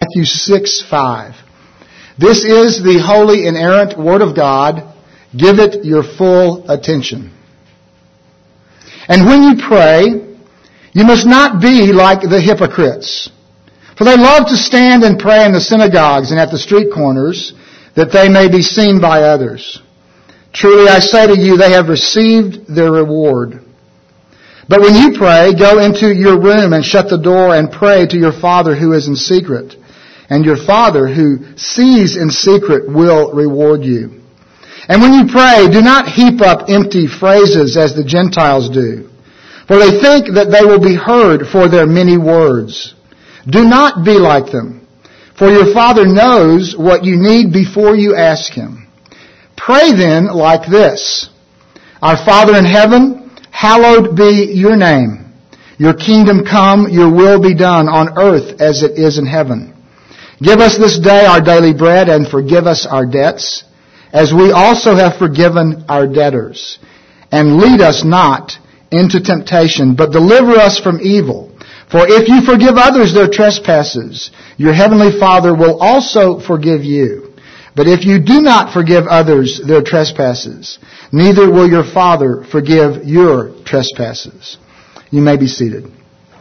Matthew 6:5. This is the holy, inerrant Word of God. Give it your full attention. And when you pray, you must not be like the hypocrites. For they love to stand and pray in the synagogues and at the street corners, that they may be seen by others. Truly I say to you, they have received their reward. But when you pray, go into your room and shut the door and pray to your Father who is in secret. And your Father who sees in secret will reward you. And when you pray, do not heap up empty phrases as the Gentiles do, for they think that they will be heard for their many words. Do not be like them, for your Father knows what you need before you ask Him. Pray then like this: Our Father in heaven, hallowed be your name. Your kingdom come, your will be done on earth as it is in heaven. Give us this day our daily bread, and forgive us our debts, as we also have forgiven our debtors. And lead us not into temptation, but deliver us from evil. For if you forgive others their trespasses, your heavenly Father will also forgive you. But if you do not forgive others their trespasses, neither will your Father forgive your trespasses. You may be seated.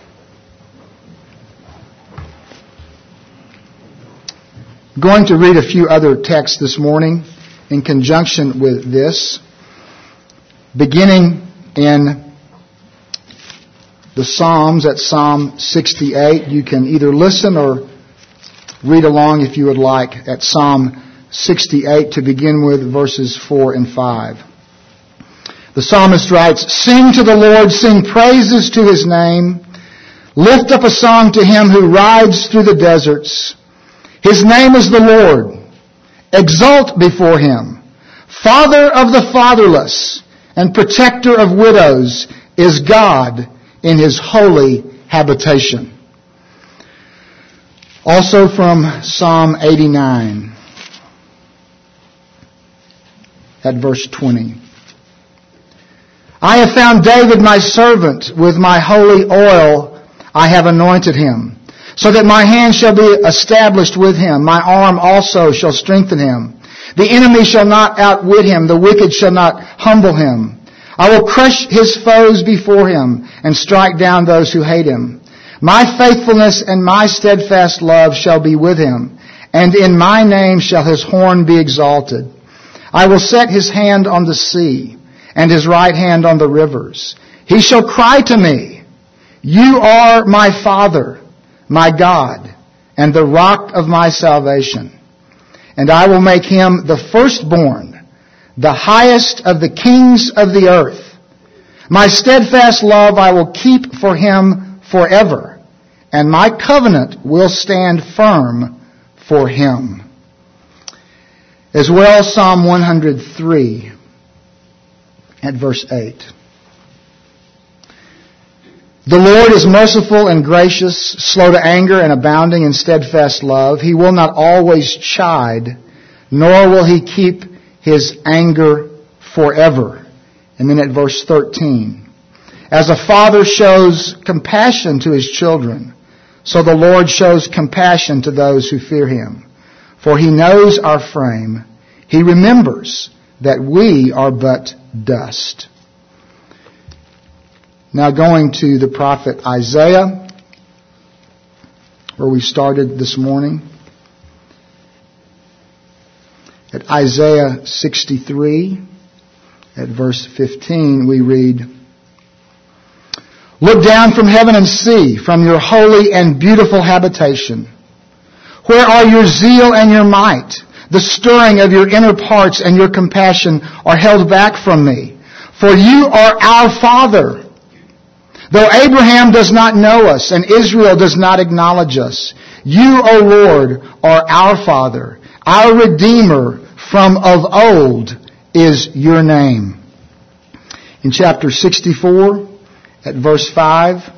I'm going to read a few other texts this morning in conjunction with this, beginning in the Psalms at Psalm 68. You can either listen or read along if you would like at Psalm 68 to begin with verses 4 and 5. The psalmist writes, Sing to the Lord, sing praises to His name. Lift up a song to Him who rides through the deserts. His name is the Lord. Exult before Him. Father of the fatherless and protector of widows is God in His holy habitation. Also from Psalm 89 at verse 20. I have found David my servant. With my holy oil I have anointed him, so that my hand shall be established with him. My arm also shall strengthen him. The enemy shall not outwit him. The wicked shall not humble him. I will crush his foes before him and strike down those who hate him. My faithfulness and my steadfast love shall be with him, and in my name shall his horn be exalted. I will set his hand on the sea and his right hand on the rivers. He shall cry to me, You are my Father, my God, and the rock of my salvation. And I will make him the firstborn, the highest of the kings of the earth. My steadfast love I will keep for him forever, and my covenant will stand firm for him. As well, Psalm 103 at verse 8. The Lord is merciful and gracious, slow to anger and abounding in steadfast love. He will not always chide, nor will He keep His anger forever. And then at verse 13. As a father shows compassion to his children, so the Lord shows compassion to those who fear Him. For He knows our frame. He remembers that we are but dust. Now going to the prophet Isaiah, where we started this morning. At Isaiah 63, at verse 15, we read, Look down from heaven and see, from your holy and beautiful habitation. Where are your zeal and your might? The stirring of your inner parts and your compassion are held back from me. For you are our Father. Though Abraham does not know us and Israel does not acknowledge us, you, O Lord, are our Father. Our Redeemer from of old is your name. In chapter 64, at verse 5,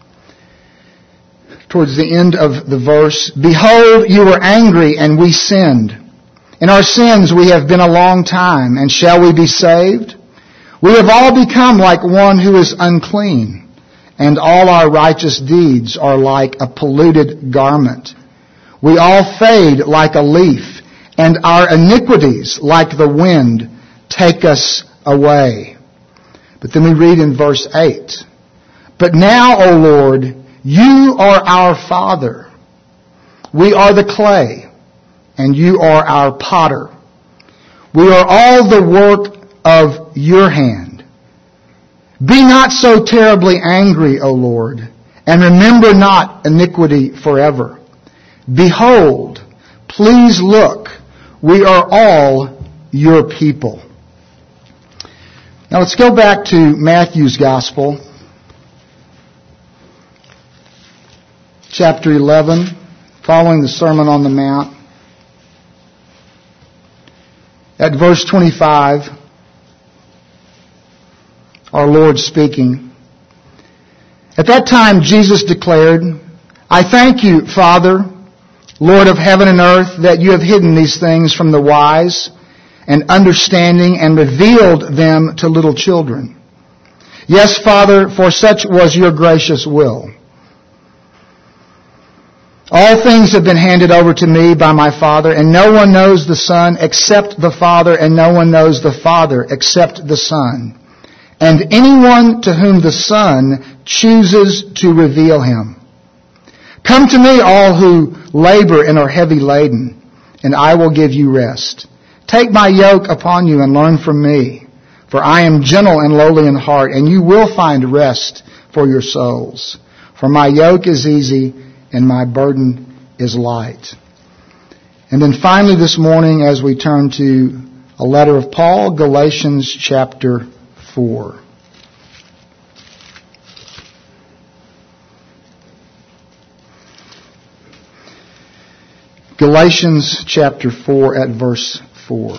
towards the end of the verse, Behold, you were angry and we sinned. In our sins we have been a long time, and shall we be saved? We have all become like one who is unclean, and all our righteous deeds are like a polluted garment. We all fade like a leaf, and our iniquities, like the wind, take us away. But then we read in verse 8, But now, O Lord, you are our Father. We are the clay, and you are our potter. We are all the work of your hand. Be not so terribly angry, O Lord, and remember not iniquity forever. Behold, please look, we are all your people. Now let's go back to Matthew's Gospel, chapter 11, following the Sermon on the Mount. At verse 25, our Lord speaking. At that time Jesus declared, I thank you, Father, Lord of heaven and earth, that you have hidden these things from the wise and understanding and revealed them to little children. Yes, Father, for such was your gracious will. All things have been handed over to me by my Father, and no one knows the Son except the Father, and no one knows the Father except the Son, and anyone to whom the Son chooses to reveal him. Come to me, all who labor and are heavy laden, and I will give you rest. Take my yoke upon you and learn from me, for I am gentle and lowly in heart, and you will find rest for your souls. For my yoke is easy and my burden is light. And then finally this morning, as we turn to a letter of Paul, Galatians chapter 4. Galatians chapter 4 at verse 4.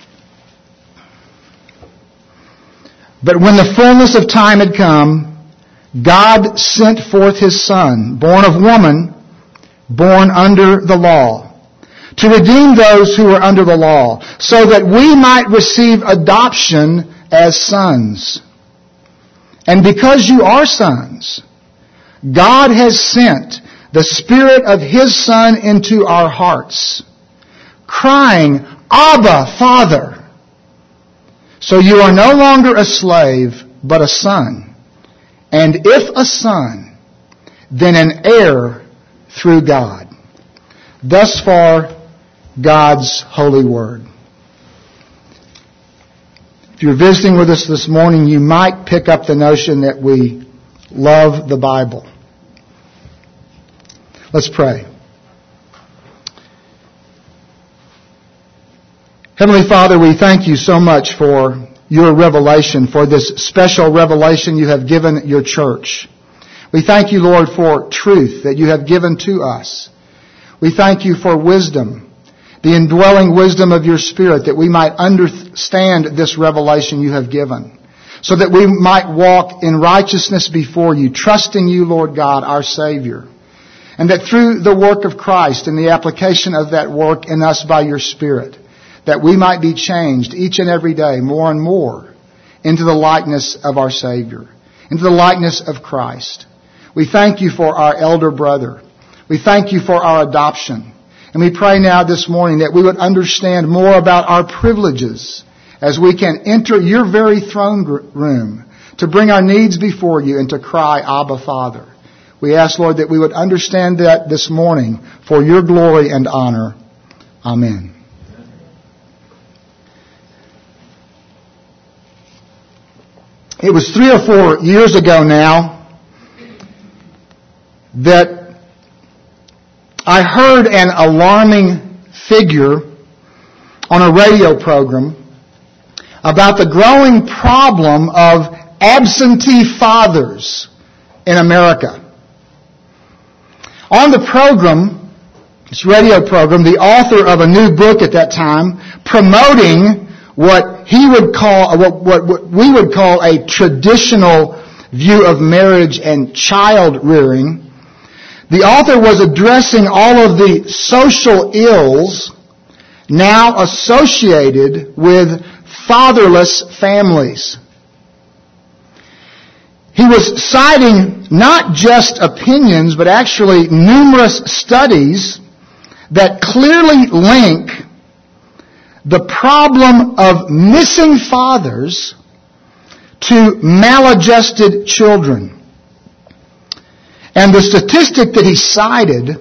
But when the fullness of time had come, God sent forth His Son, born of woman, born under the law, to redeem those who were under the law, so that we might receive adoption as sons. And because you are sons, God has sent the Spirit of His Son into our hearts, crying, Abba, Father. So you are no longer a slave, but a son. And if a son, then an heir through God. Thus far, God's holy word. If you're visiting with us this morning, you might pick up the notion that we love the Bible. Let's pray. Heavenly Father, we thank you so much for your revelation, for this special revelation you have given your church. We thank you, Lord, for truth that you have given to us. We thank you for wisdom, the indwelling wisdom of your Spirit, that we might understand this revelation you have given, so that we might walk in righteousness before you, trusting you, Lord God, our Savior. And that through the work of Christ and the application of that work in us by your Spirit, that we might be changed each and every day more and more into the likeness of our Savior, into the likeness of Christ. We thank you for our elder brother. We thank you for our adoption. And we pray now this morning that we would understand more about our privileges as we can enter your very throne room to bring our needs before you and to cry, Abba, Father. We ask, Lord, that we would understand that this morning for your glory and honor. Amen. It was 3 or 4 years ago now that I heard an alarming figure on a radio program about the growing problem of absentee fathers in America. On the program, this radio program, the author of a new book at that time, promoting what he would call, what we would call a traditional view of marriage and child rearing, the author was addressing all of the social ills now associated with fatherless families. He was citing not just opinions, but actually numerous studies that clearly link the problem of missing fathers to maladjusted children. And the statistic that he cited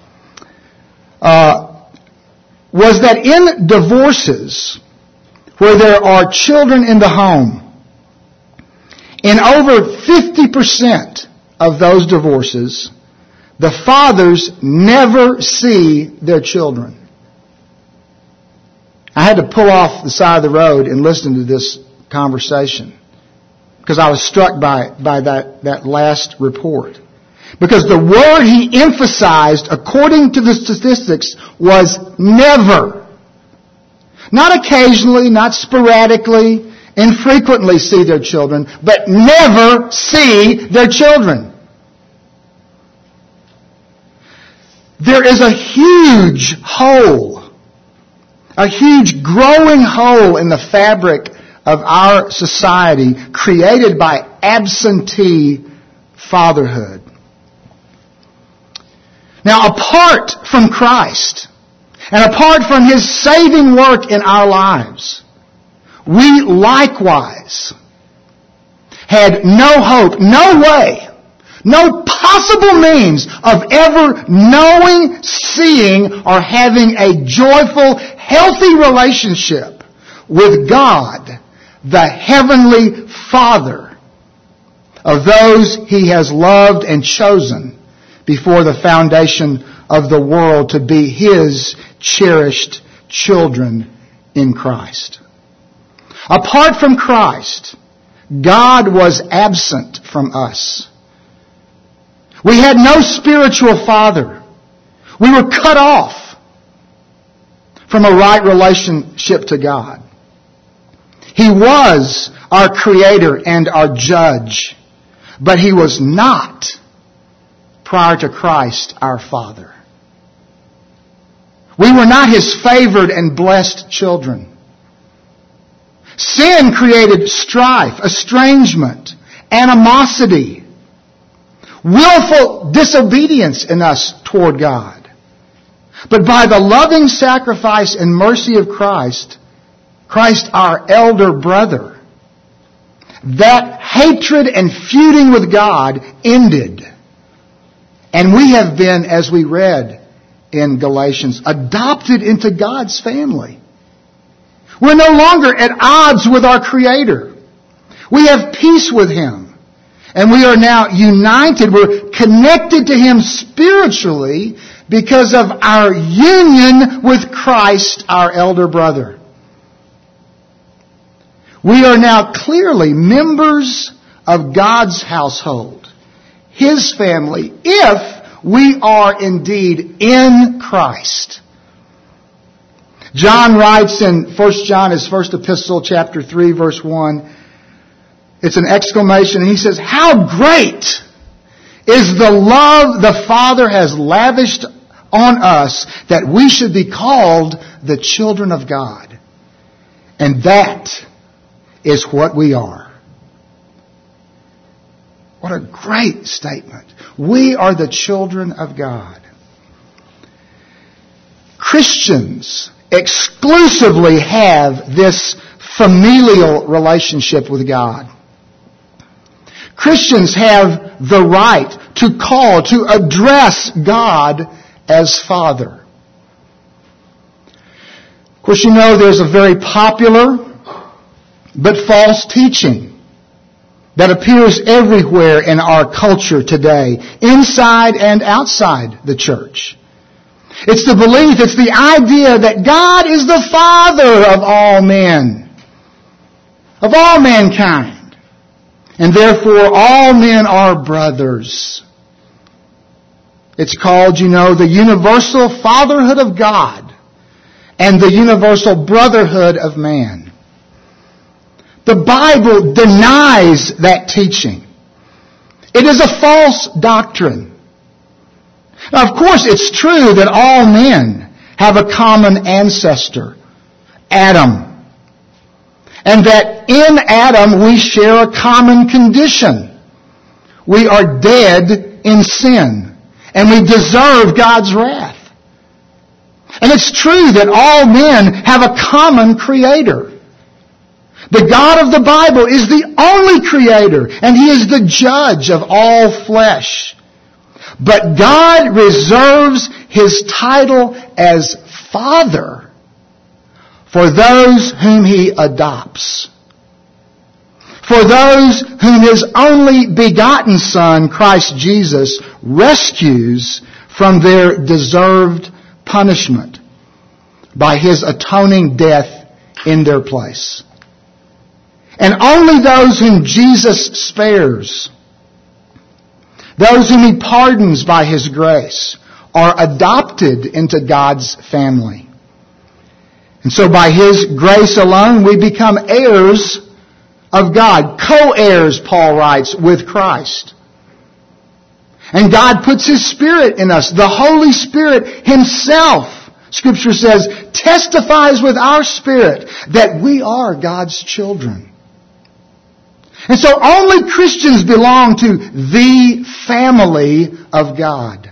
was that in divorces where there are children in the home, in over 50% of those divorces, the fathers never see their children. I had to pull off the side of the road and listen to this conversation because I was struck by that last report. Because the word he emphasized, according to the statistics, was never. Not occasionally, not sporadically, infrequently see their children, but never see their children. There is a huge hole, a huge growing hole in the fabric of our society created by absentee fatherhood. Now, apart from Christ, and apart from His saving work in our lives, we likewise had no hope, no way, no possible means of ever knowing, seeing, or having a joyful, healthy relationship with God, the Heavenly Father of those He has loved and chosen before the foundation of the world to be His cherished children in Christ. Apart from Christ, God was absent from us. We had no spiritual father. We were cut off from a right relationship to God. He was our Creator and our Judge, but He was not, prior to Christ, our Father. We were not His favored and blessed children. Sin created strife, estrangement, animosity, willful disobedience in us toward God. But by the loving sacrifice and mercy of Christ, our elder brother, that hatred and feuding with God ended. And we have been, as we read in Galatians, adopted into God's family. We're no longer at odds with our Creator. We have peace with Him. And we are now united. We're connected to Him spiritually because of our union with Christ, our elder brother. We are now clearly members of God's household, His family, if we are indeed in Christ. John writes in 1 John, his first epistle, chapter 3, verse 1, it's an exclamation, and he says, "How great is the love the Father has lavished on us that we should be called the children of God." And that is what we are. What a great statement. We are the children of God. Christians exclusively have this familial relationship with God. Christians have the right to call, to address God as Father. Of course, you know there's a very popular but false teaching that appears everywhere in our culture today, inside and outside the church. It's the belief, it's the idea that God is the Father of all men, of all mankind, and therefore all men are brothers. It's called, the universal fatherhood of God and the universal brotherhood of man. The Bible denies that teaching. It is a false doctrine. Now, of course, it's true that all men have a common ancestor, Adam. And that in Adam we share a common condition. We are dead in sin, and we deserve God's wrath. And it's true that all men have a common Creator. The God of the Bible is the only Creator, and He is the judge of all flesh. But God reserves His title as Father for those whom He adopts. For those whom His only begotten Son, Christ Jesus, rescues from their deserved punishment by His atoning death in their place. And only those whom Jesus spares, those whom He pardons by His grace, are adopted into God's family. And so by His grace alone, we become heirs of God, co-heirs, Paul writes, with Christ. And God puts His Spirit in us. The Holy Spirit Himself, Scripture says, testifies with our spirit that we are God's children. And so only Christians belong to the family of God.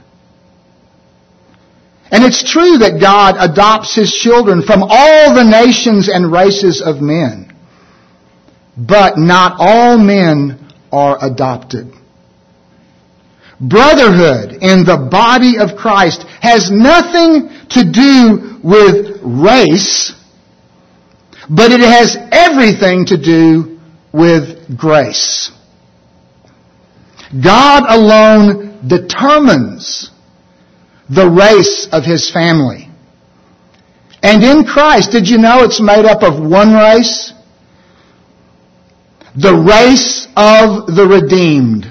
And it's true that God adopts His children from all the nations and races of men. But not all men are adopted. Brotherhood in the body of Christ has nothing to do with race, but it has everything to do with grace. God alone determines the race of His family. And in Christ, did you know it's made up of one race? The race of the redeemed.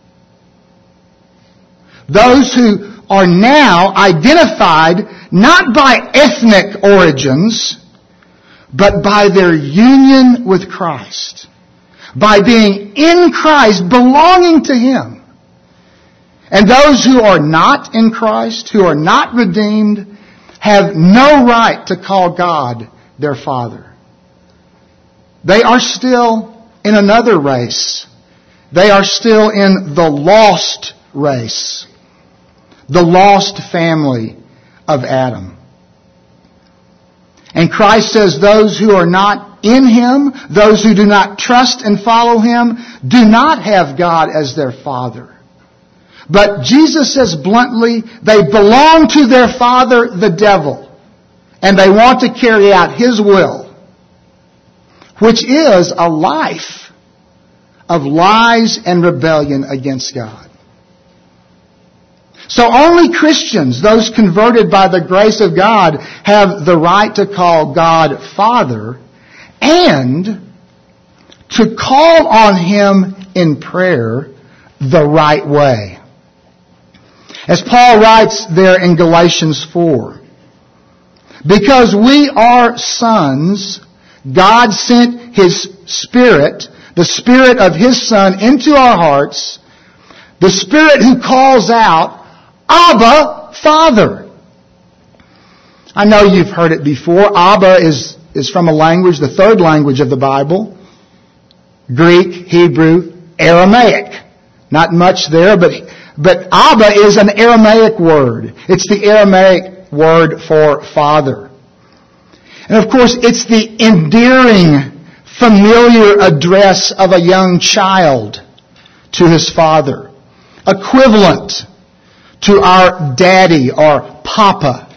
Those who are now identified not by ethnic origins, but by their union with Christ. By being in Christ, belonging to Him. And those who are not in Christ, who are not redeemed, have no right to call God their Father. They are still in another race. They are still in the lost race. The lost family of Adam. And Christ says those who are not in Him, those who do not trust and follow Him, do not have God as their Father. But Jesus says bluntly, they belong to their father, the devil, and they want to carry out his will, which is a life of lies and rebellion against God. So only Christians, those converted by the grace of God, have the right to call God Father and to call on Him in prayer the right way. As Paul writes there in Galatians 4, because we are sons, God sent His Spirit, the Spirit of His Son, into our hearts, the Spirit who calls out, Abba, Father. I know you've heard it before. Abba is from a language, the third language of the Bible. Greek, Hebrew, Aramaic. Not much there, but Abba is an Aramaic word. It's the Aramaic word for father. And of course, it's the endearing, familiar address of a young child to his father. Equivalent to our daddy or papa.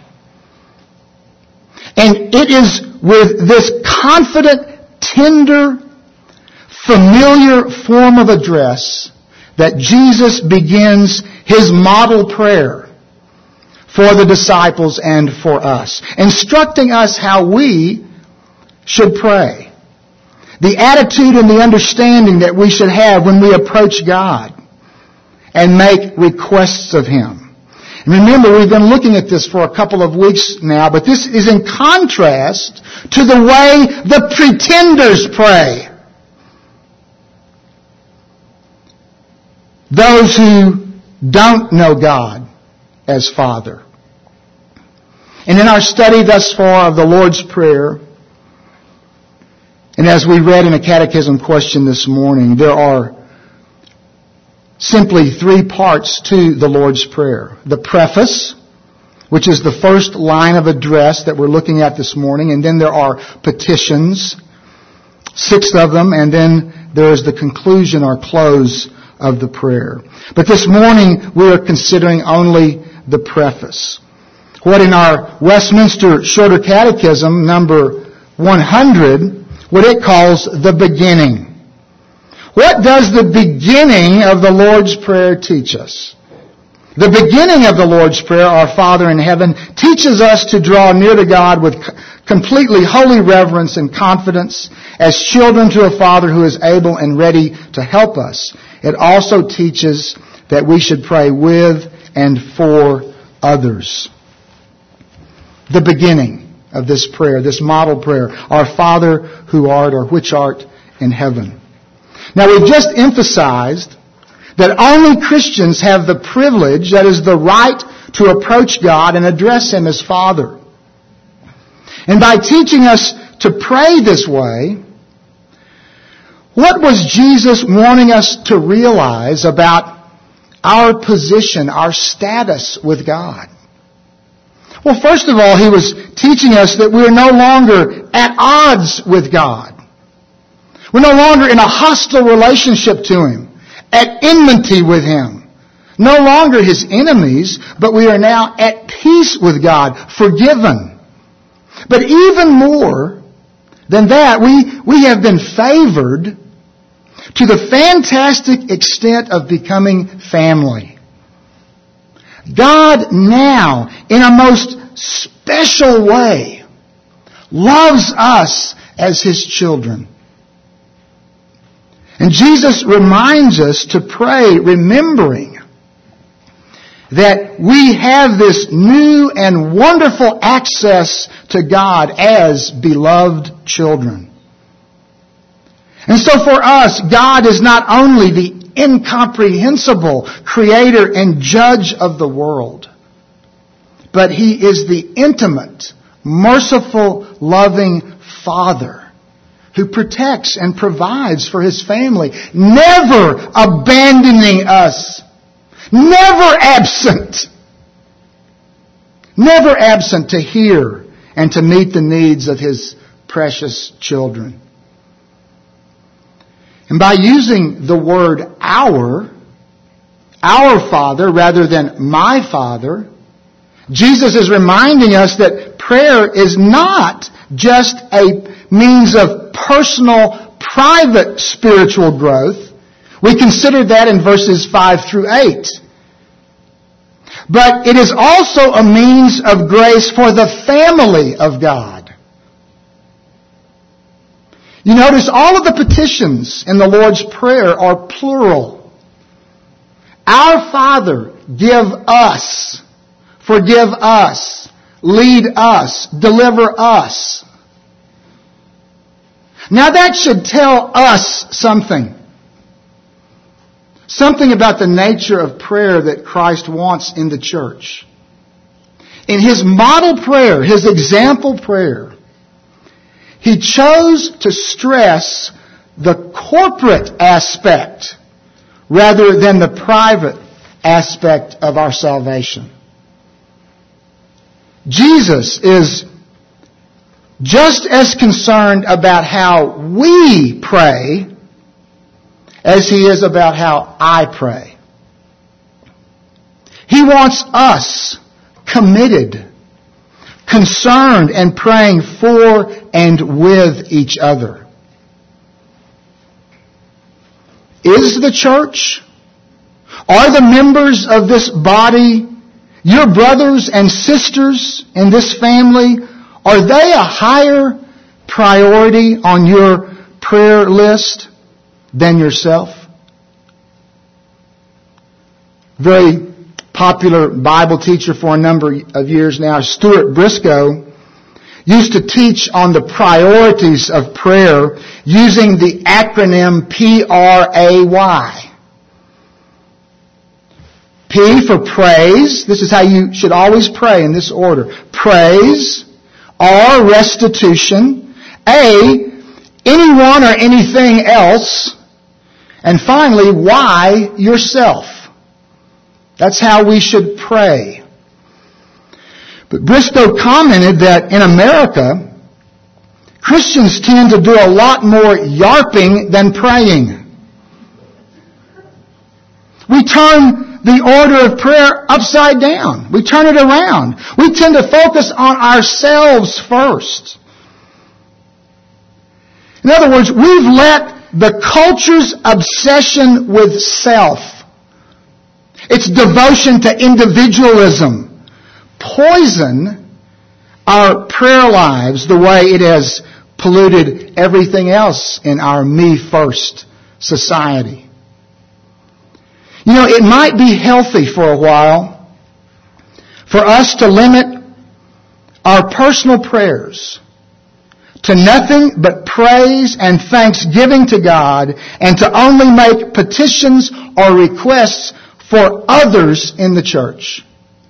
And it is with this confident, tender, familiar form of address that Jesus begins His model prayer for the disciples and for us, instructing us how we should pray. The attitude and the understanding that we should have when we approach God and make requests of Him. And remember, we've been looking at this for a couple of weeks now, but this is in contrast to the way the pretenders pray. Those who don't know God as Father. And in our study thus far of the Lord's Prayer, and as we read in a catechism question this morning, there are simply three parts to the Lord's Prayer. The preface, which is the first line of address that we're looking at this morning. And then there are petitions, 6 of them, and then there is the conclusion or close of the prayer. But this morning we are considering only the preface. What in our Westminster Shorter Catechism, number 100, what it calls the beginning. What does the beginning of the Lord's Prayer teach us? The beginning of the Lord's Prayer, Our Father in heaven, teaches us to draw near to God with completely holy reverence and confidence as children to a Father who is able and ready to help us. It also teaches that we should pray with and for others. The beginning of this prayer, this model prayer, Our Father who art or which art in heaven. Now we've just emphasized that only Christians have the privilege, that is the right, to approach God and address Him as Father. And by teaching us to pray this way, what was Jesus wanting us to realize about our position, our status with God? Well, first of all, He was teaching us that we are no longer at odds with God. We're no longer in a hostile relationship to Him, at enmity with Him. No longer His enemies, but we are now at peace with God, forgiven. But even more than that, we have been favored to the fantastic extent of becoming family. God now, in a most special way, loves us as His children. And Jesus reminds us to pray remembering that we have this new and wonderful access to God as beloved children. And so for us, God is not only the incomprehensible creator and judge of the world, but He is the intimate, merciful, loving Father who protects and provides for His family, never abandoning us, never absent to hear and to meet the needs of His precious children. And by using the word our Father rather than my Father, Jesus is reminding us that prayer is not just a means of personal, private spiritual growth. We considered that in verses 5 through 8. But it is also a means of grace for the family of God. You notice all of the petitions in the Lord's Prayer are plural. Our Father, give us, forgive us, lead us, deliver us. Now that should tell us something. Something about the nature of prayer that Christ wants in the church. In His model prayer, His example prayer, He chose to stress the corporate aspect rather than the private aspect of our salvation. Jesus is just as concerned about how we pray as He is about how I pray. He wants us committed, concerned, and praying for and with each other. Is the church, are the members of this body, your brothers and sisters in this family, are they a higher priority on your prayer list than yourself? Very popular Bible teacher for a number of years now, Stuart Briscoe, used to teach on the priorities of prayer using the acronym PRAY. P for praise. This is how you should always pray in this order. Praise. R, restitution. A, anyone or anything else. And finally, Y, yourself. That's how we should pray. But Bristow commented that in America, Christians tend to do a lot more yarping than praying. We turn the order of prayer upside down. We turn it around. We tend to focus on ourselves first. In other words, we've let the culture's obsession with self, its devotion to individualism, poison our prayer lives the way it has polluted everything else in our me-first society. You know, it might be healthy for a while for us to limit our personal prayers to nothing but praise and thanksgiving to God, and to only make petitions or requests for others in the church.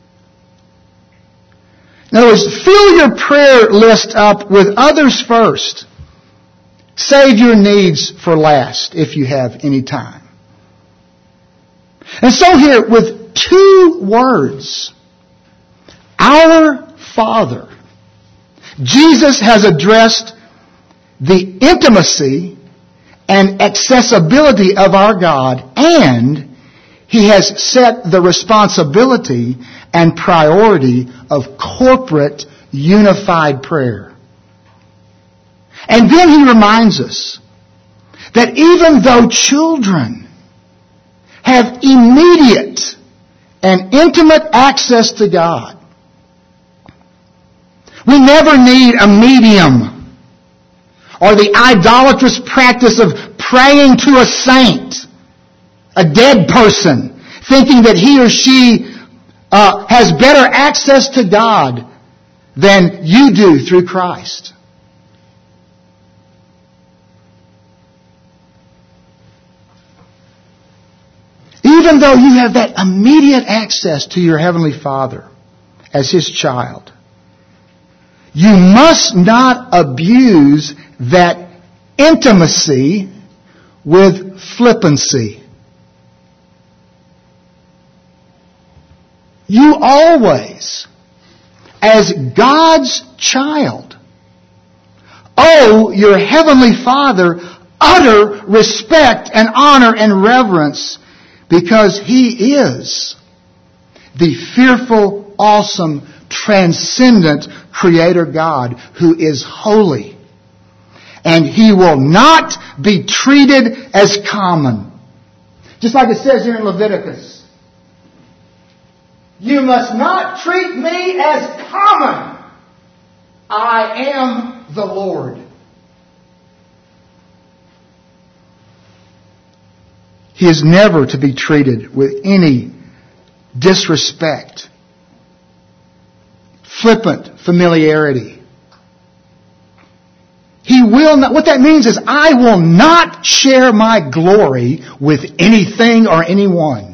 In other words, fill your prayer list up with others first. Save your needs for last if you have any time. And so here, with 2 words, our Father, Jesus has addressed the intimacy and accessibility of our God, and He has set the responsibility and priority of corporate, unified prayer. And then He reminds us that even though children have immediate and intimate access to God, we never need a medium or the idolatrous practice of praying to a saint, a dead person, thinking that he or she has better access to God than you do through Christ. Even though you have that immediate access to your Heavenly Father as His child, you must not abuse that intimacy with flippancy. You always, as God's child, owe your Heavenly Father utter respect and honor and reverence, because He is the fearful, awesome, transcendent Creator God who is holy. And He will not be treated as common. Just like it says here in Leviticus. You must not treat me as common. I am the Lord. He is never to be treated with any disrespect, flippant familiarity. He will not. What that means is, I will not share my glory with anything or anyone.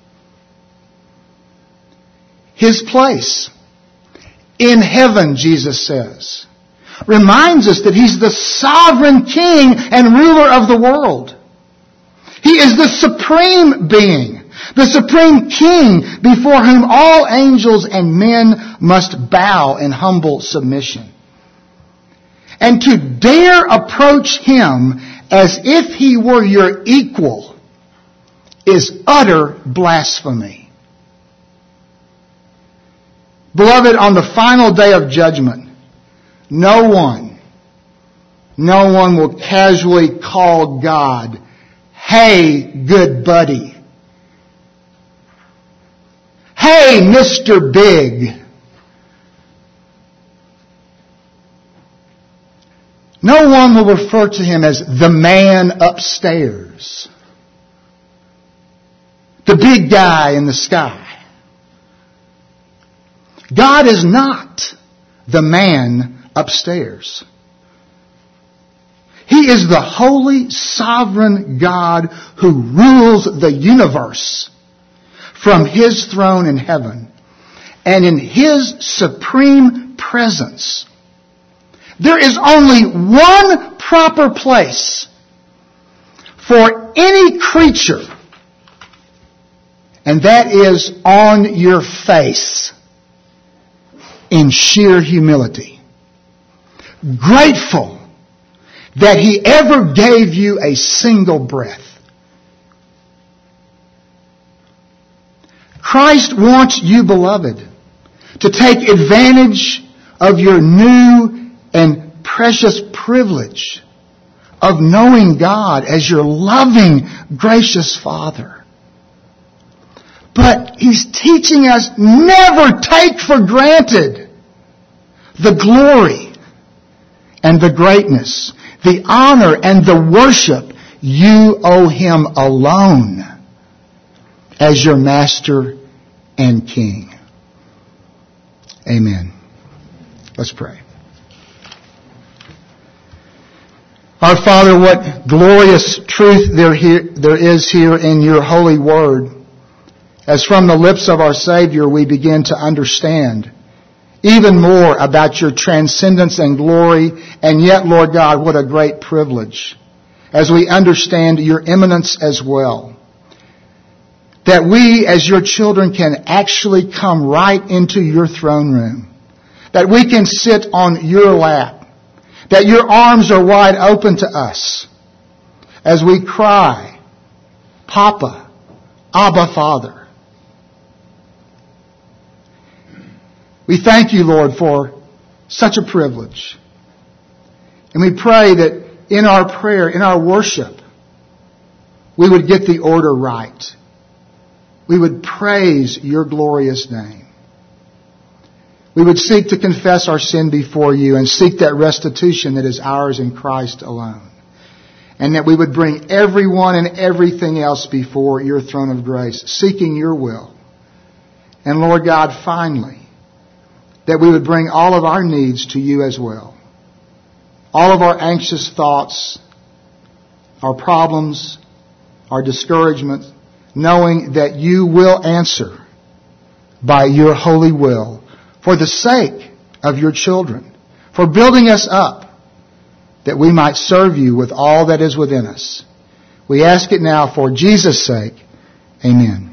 His place in heaven, Jesus says, reminds us that He's the sovereign King and ruler of the world. He is the supreme being, the supreme King before whom all angels and men must bow in humble submission. And to dare approach Him as if He were your equal is utter blasphemy. Beloved, on the final day of judgment, no one will casually call God, "Hey, good buddy. Hey, Mr. Big." No one will refer to Him as the man upstairs, the big guy in the sky. God is not the man upstairs. He is the holy, sovereign God who rules the universe from His throne in heaven. And in His supreme presence, there is only one proper place for any creature, and that is on your face in sheer humility. Grateful that He ever gave you a single breath. Christ wants you, beloved, to take advantage of your new and precious privilege of knowing God as your loving, gracious Father. But He's teaching us never take for granted the glory and the greatness, the honor and the worship you owe Him alone as your Master and King. Amen. Let's pray. Our Father, what glorious truth there is here in your holy word. As from the lips of our Savior we begin to understand even more about your transcendence and glory, and yet, Lord God, what a great privilege as we understand your immanence as well. That we as your children can actually come right into your throne room. That we can sit on your lap. That your arms are wide open to us as we cry, Papa, Abba, Father. We thank you, Lord, for such a privilege. And we pray that in our prayer, in our worship, we would get the order right. We would praise your glorious name. We would seek to confess our sin before you and seek that restitution that is ours in Christ alone. And that we would bring everyone and everything else before your throne of grace, seeking your will. And Lord God, finally, that we would bring all of our needs to you as well. All of our anxious thoughts, our problems, our discouragement, knowing that you will answer by your holy will for the sake of your children, for building us up, that we might serve you with all that is within us. We ask it now for Jesus' sake. Amen.